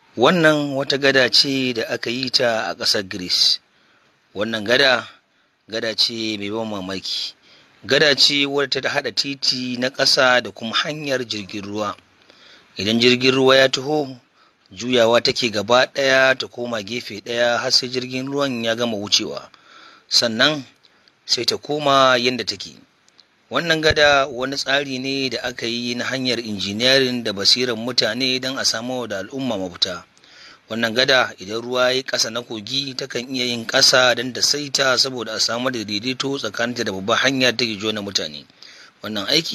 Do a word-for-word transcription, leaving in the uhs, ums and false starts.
Wannan wata gada ce da aka yi ta a ƙasar Greece. Wannan gada, gada ce mai ban mamaki. Gada ce wadda ta haɗa titi na ƙasa da kuma hanyar jirgin ruwa. Idan jirgin ruwa ya taho, juyawa take gaba ɗaya ta koma gefe ɗaya har sai jirgin ruwan ya gama wucewa. Sannan sai ta koma yadda take. Wannan gada wani tsari ne da aka yi na hanyar injiniyarin da basiran mutane don a samo da al'umma mafita. Wannan gada idan ruwa ya ƙasa na kogi takan iya yin ƙasa don ta saita saboda a samar da daidaito tsakaninta da babbar hanya take jona mutane. Wannan aiki